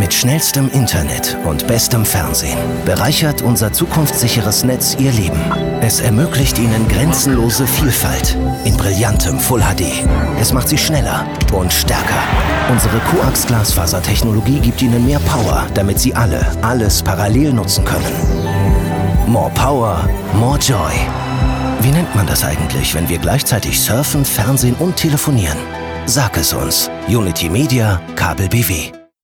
Mit schnellstem Internet und bestem Fernsehen bereichert unser zukunftssicheres Netz Ihr Leben. Es ermöglicht Ihnen grenzenlose Vielfalt in brillantem Full HD. Es macht Sie schneller und stärker. Unsere Coax-Glasfaser-Technologie gibt Ihnen mehr Power, damit Sie alles parallel nutzen können. More Power, more Joy. Wie nennt man das eigentlich, wenn wir gleichzeitig surfen, Fernsehen und telefonieren? Sag es uns. Unity Media, Kabel BW.